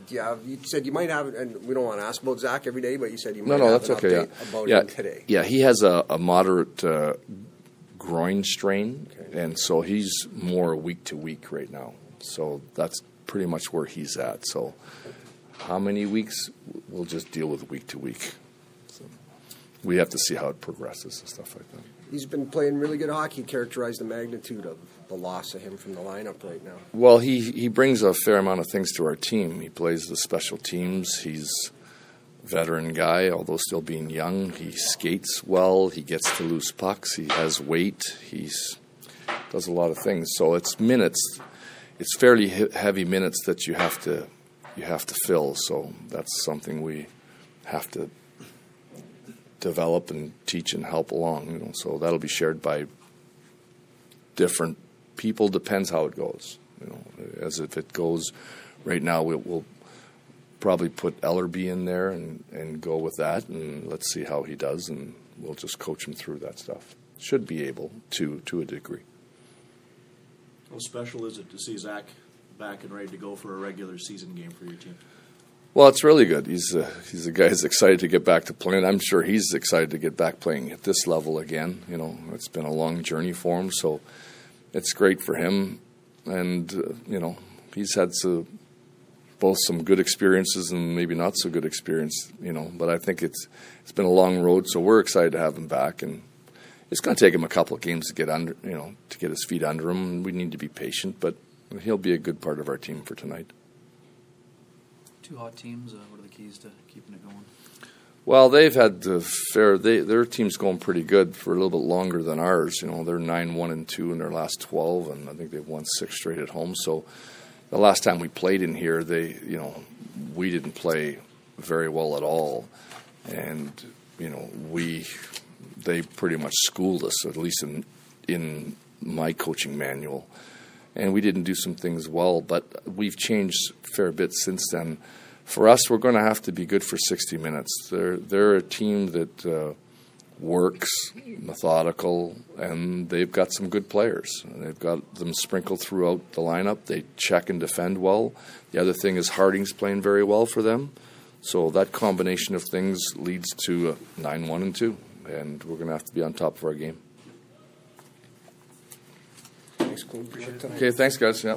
Yeah, you said you might have, and we don't want to ask about Zach every day, but you said you might No, have that's an okay. update about him today. Yeah, he has a moderate groin strain, and so he's more week to week right now. So that's pretty much where he's at. So how many weeks? We'll just deal with week to week. So we have to see how it progresses and stuff like that. He's been playing really good hockey. Characterize the magnitude of the loss of him from the lineup right now. Well, he brings a fair amount of things to our team. He plays the special teams. He's a veteran guy, although still being young. He skates well. He gets to loose pucks. He has weight. He does a lot of things. So it's minutes. It's fairly heavy minutes that you have to fill. So that's something we have to develop and teach and help along. So that'll be shared by different people. Depends how it goes. As if it goes right now, we'll probably put Ellerby in there and go with that, and let's see how he does, and we'll just coach him through that stuff. Should be able to a degree. How special is it to see Zach back and ready to go for a regular season game for your team? Well, it's really good. He's a guy who's excited to get back to playing. I'm sure he's excited to get back playing at this level again. It's been a long journey for him, so it's great for him. And, he's had both some good experiences and maybe not so good experience, But I think it's been a long road, so we're excited to have him back. And it's going to take him a couple of games to get to get his feet under him. We need to be patient, but he'll be a good part of our team for tonight. Two hot teams. What are the keys to keeping it going? Well, they've had their team's going pretty good for a little bit longer than ours. They're 9-1-2 in their last 12, and I think they've won 6 straight at home. So the last time we played in here, we didn't play very well at all, and they pretty much schooled us, at least in my coaching manual. And we didn't do some things well, but we've changed a fair bit since then. For us, we're going to have to be good for 60 minutes. They're a team that works, methodical, and they've got some good players. They've got them sprinkled throughout the lineup. They check and defend well. The other thing is Harding's playing very well for them. So that combination of things leads to 9-1-2, and we're going to have to be on top of our game. Thanks, Claude. Appreciate it. Okay, thanks, guys. Yeah.